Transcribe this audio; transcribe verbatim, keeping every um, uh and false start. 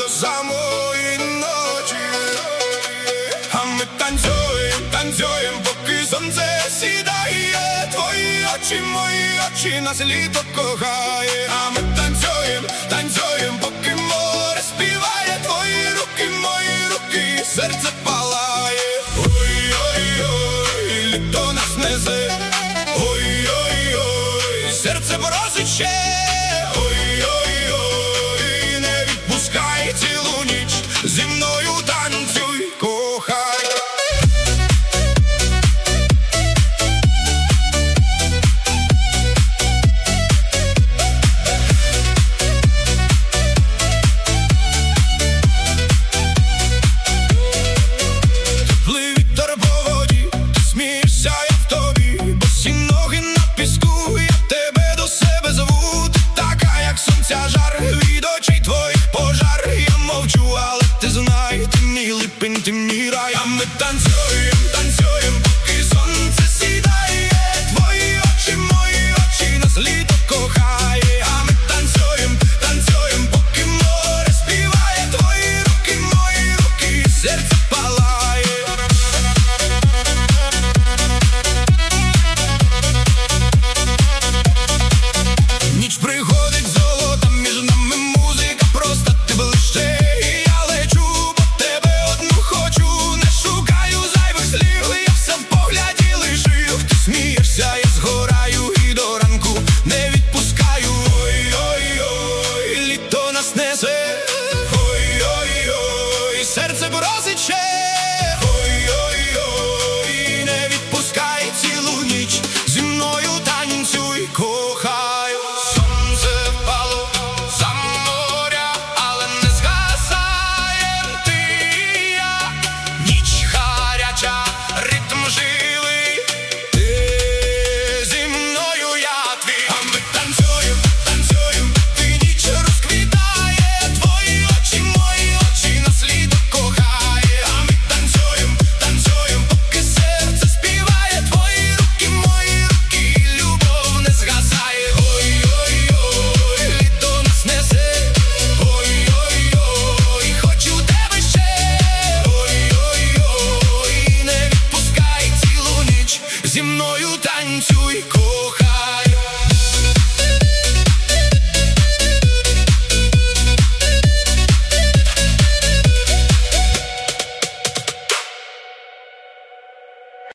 до самої ночі. А ми танцюєм, танцюєм, поки сонце сідає. Твої очі, мої очі, нас літо кохає. А ми танцюєм, танцюєм, поки море співає. Твої руки, мої руки, серце палає. Ой-ой-ой, літо нас несе. Ой-ой-ой, серце просить ще. Ой-ой-ой, не відпускай цілу ніч, зі мною танцюй, кохай. Теплий вітер по воді, ти смієшся, я в тобі. Босі ноги на піску, я тебе до себе зову. Ти така, як сонця жар, від очей твоїх пожар. Я мовчу, але ти знай, ти мій липень, ти мій рай. А ми танцюєм, танцюєм, поки сонце сідає. Твої очі, мої очі, нас літо кохає. А ми танцюєм, танцюєм, поки море співає. Твої руки, мої руки, серце палає. Ніч приходить золота, між нами музика проста, ти ближче. І я лечу по тебе одну хочу, не шукаю зайвих слів, я все в погляді лишив. Ти смієшся, я згораю і до ранку не відпускаю. Ой-ой-ой, літо нас несе. Ой-ой-ой, серце просить ще. Ой-ой-ой, не відпускай цілу ніч, зі мною танцюй, кохай. Сонце впало за моря, але не згасаєм ти і я. Ніч гаряча, ритм живий, ти зі мною, я твій. А ми танцюєм, танцюєм, ти ніч розквітає. Твої очі, мої очі, нас літо кохає. А ми танцюєм, танцюєм, поки серце співає. Твої руки, мої руки, любов не згасає. Ой-ой-ой, літо нас несе. Ой-ой-ой, хочу тебе ще. Ой-ой-ой, не відпускай цілу ніч, зі мною танцюй, кохай.